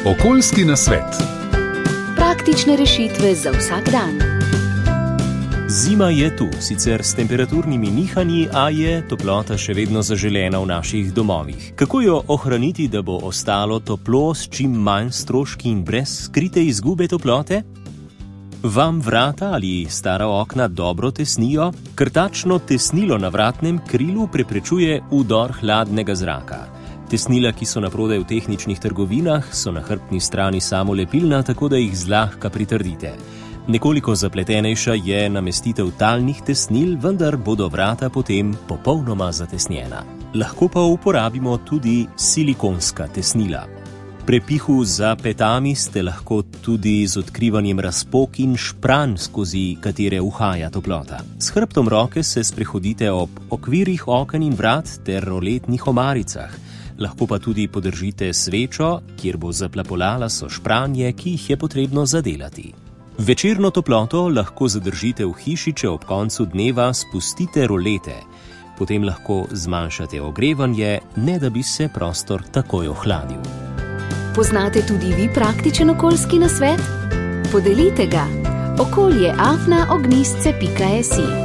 Okoljski nasvet. Praktične rešitve za vsak dan. Zima je tu, sicer s temperaturnimi nihanji, a je toplota še vedno zaželena v naših domovih. Kako jo ohraniti, da bo ostalo toplo s čim manj stroški in brez skrite izgube toplote? Vam vrata ali stara okna dobro tesnijo? Krtačno tesnilo na vratnem krilu preprečuje vdor hladnega zraka. Tesnila, ki so naprodaj v tehničnih trgovinah, so na hrbtni strani samolepilna, tako da jih zlahka pritrdite. Nekoliko zapletenejša je namestitev talnih tesnil, vendar bodo vrata potem popolnoma zatesnjena. Lahko pa uporabimo tudi silikonska tesnila. Prepihu za petami ste lahko tudi z odkrivanjem razpok in špranj, skozi katere uhaja toplota. S hrbtom roke se sprehodite ob okvirih oken in vrat ter roletnih omaricah. Lahko pa tudi podržite svečo, kjer bo zaplapolala so špranje, ki jih je potrebno zadelati. Večerno toploto lahko zadržite v hiši, če ob koncu dneva spustite rolete. Potem lahko zmanjšate ogrevanje, ne da bi se prostor takoj ohladil. Poznate tudi vi praktičen okoljski nasvet? Podelite ga. okolje@ognistce.si